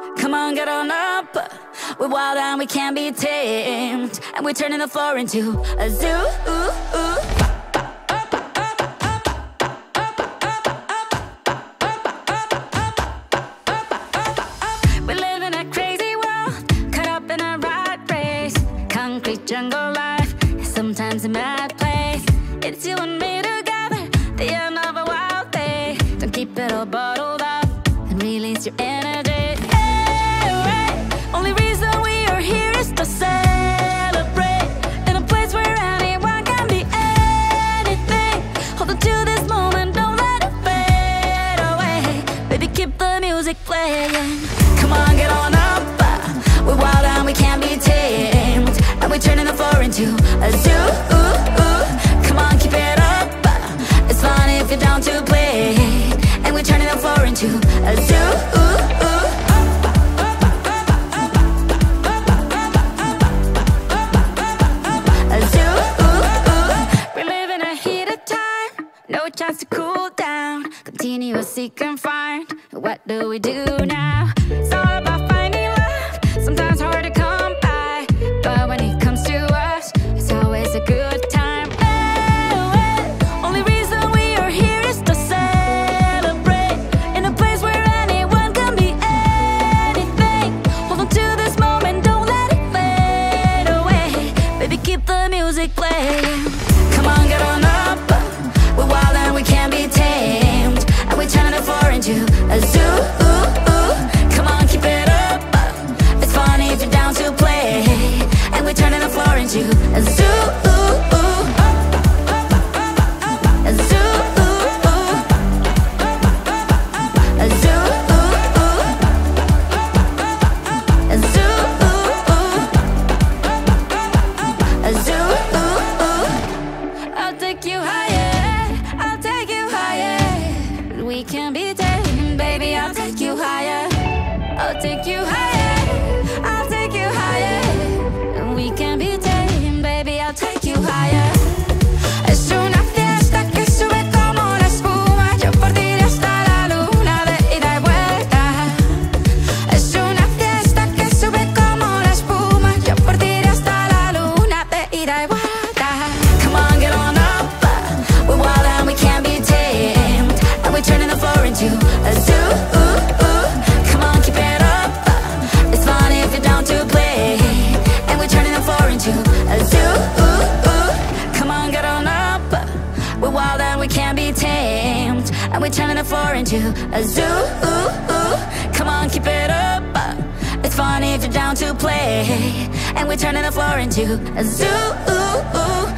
Come on, get on up. We're wild and we can't be tamed, and we're turning the floor into a zoo. We live in a crazy world, caught up in a rat race. Concrete jungle life, sometimes a mad place. It's you and me together, the end of a wild day. Don't keep it all bottled up and release your energy. Only reason we are here is to celebrate, in a place where anyone can be anything. Hold on to this moment, don't let it fade away. Baby, keep the music playing. Come on, get on up. We're wild and we can't be tamed, and we're turning the floor into a zoo. Come on, keep it up. It's fun if you're down to play, and we're turning the floor into a zoo. No chance to cool down, continuous seek and find. What do we do now? It's all about finding love, sometimes hard to come by, but when it comes to us, it's always a good time. Only reason we are here is to celebrate, in a place where anyone can be anything. Hold on to this moment, don't let it fade away. Baby, keep the music playing. Come on, get on up. We're wild and we can't be tamed, and we're turning the floor into a zoo. Come on, keep it up. It's funny if you're down to play, and we're turning the floor into a zoo. A zoo. A zoo. A zoo. A zoo. I'll take you higher. We can be tamed, baby, I'll take you higher. I'll take you higher. I'll take you higher. We can be tamed, baby, I'll take you higher. Es una fiesta que sube como la espuma. Yo por ti iré hasta la luna de ida y vuelta. Es una fiesta que sube como la espuma. Yo por ti iré hasta la luna de ida y vuelta. Come on, get on up. We're wild and we can't be tamed, and we're turning the floor into a zoo. Come on, keep it up. It's fun if you're down to play, and we're turning the floor into a zoo. Come on, get on up. We're wild and we can't be tamed, and we're turning the floor into a zoo. Come on, keep it up. It's fun if you're down to play, and we're turning the floor into a zoo.